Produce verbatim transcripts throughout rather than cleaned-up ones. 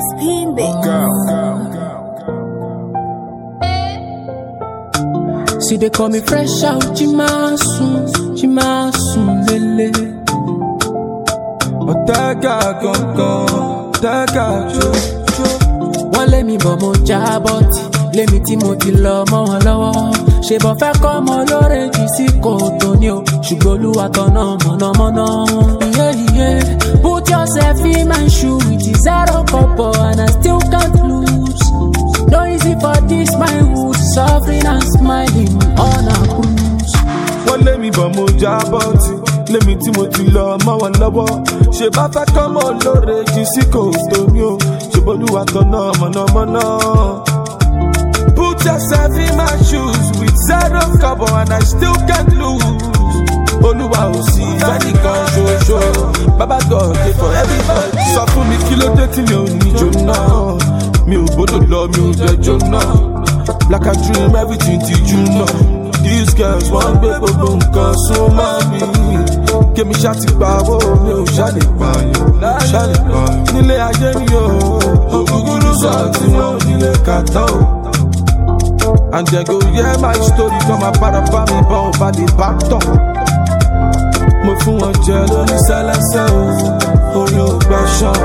Spin Big. See they call me fresh out, Jimasun, Jimasun, lele. Otaka gongon, otaka jo jo. Wọ́n lé mi bọ̀ mo jábọ́tì, lé mi tí mo ti lọ mọ́ wọn lọ́wọ́. Ṣèbọ̀ fẹ́ kọ́ ọmọ lóore jù sí kòtò ni o, ṣùgbọ́n Olúwa tọ̀nà mọ̀nàmọ́ná. Yeah, yeah. Put yourself in my shoe with zero couple and I still can't lose. No easy for this my wood, suffering and smiling on a cruise. Wọ́n lé mi bọ̀ mo jábọ́tì, lé mi tí mo ti lọ mọ́ wọn lọ́wọ́. Ṣèbá fẹ́ kọ́ ọmọ lóore jù sí kòtò ni o, ṣùgbọ́n Olúwa tọ̀nà mọ̀nàmọ́ná. Put yourself in my shoes with zero cover and I still can't lose. Olúwa ò sí fẹ́nìkan ṣoṣo, Baba God dey for everybody. Sọ fún mi kí ló dé tí mi ò ní jóná, mi ò gbọ́dọ̀ lọ mi ò jẹ́ jóná. Black and dream everything ti jóná. These girls wọ́n gbé gbogbo nǹkan súnmọ́ mi. Kémi ṣá ti pawó, mi ò ṣá lè pààyàn, ṣá lè pààyàn. Nílé ayé mi o, ògúngúrú sọ tí wọ́n nílé kàtá o. And they go hear my story, come and para pa mi bọ́ ọba lè bá tọ̀. Mo fún wọn jẹ lórí sẹ́lẹ́sẹ́ o, orí ò gbẹ̀ṣọ́.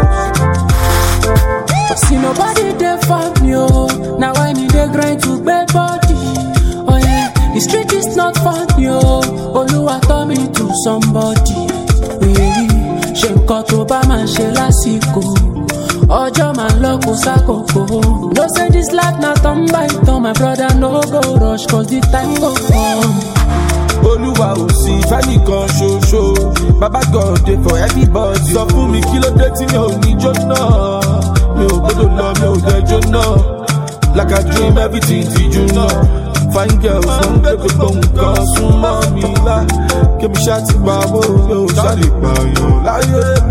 See nobody there for me, oh. Now I need a grind to bed body. Oh yeah, the street is not funny, oh. Olúwa tọ́ mi to somebody. Ṣé nǹkan tó bá máa ṣe lásìkò? Ọjọ́ máa lọ kó sákòókò. No say this life na turn by turn, my brother no go rush cause the time go come. Olúwa ò sí fẹ́nìkan ṣoṣo, Baba God dey for everybody. Sọ fún mi kí ló dé tí mi ò ní jóná, mi ò gbọ́dọ̀ lọ mi ò dẹ̀ jóná. Like I dream everything ti jóná. Fine girls wọ́n gbé gbogbo nǹkan súnmọ́ mi lá. Kémi ṣá ti pawó, mi ò ṣá lè pààyàn láyé mi.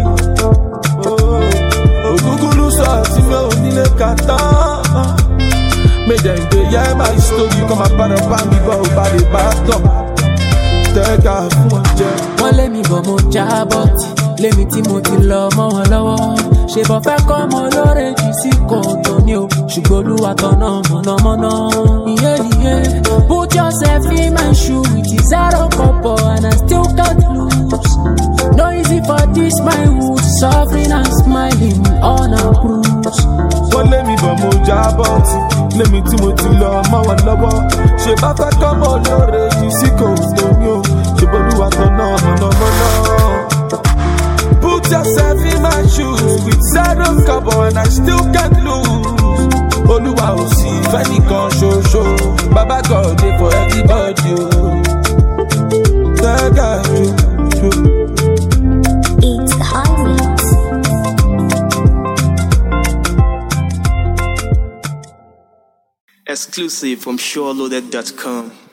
Ògúngúrú sọ tí mi ò nílé kàtá. Make them dey hear my story, come and para pa mi bọ́ ọba lè bá tọ̀. Tẹ́gà fún ọjẹ́. Wọ́n lé mi bọ̀ mo jábọ́tì, lé mi tí mo ti lọ mọ́ wọn lọ́wọ́. Ṣèbọ̀ fẹ́ kọ́ ọmọ lóore jù sí kòtò ni o, ṣùgbọ́n Olúwa tọ̀nà mọ̀nàmọ́ná. Yeah, yeah. Put yourself in my shoe with zero couple and I still can't lose. No easy for this my wood, suffering and smiling on a cruise. Wọ́n lé mi bọ̀ mo jábọ́tì, lé mi tí mo ti lọ mọ́ wọn lọ́wọ́. Ṣèbá fẹ́ kọ́ ọmọ lóore jù sí kòtò ni o, ṣùgbọ́n Olúwa tọ̀nà mọ̀nàmọ́ná. Put yourself in my shoes with zero cover and I still can't lose. Olúwa ò sí fẹ́nìkan ṣoṣo, Baba God dey for everybody o. Tẹ́gà jo jo. It's high mix. Exclusive from SureLoaded dot com.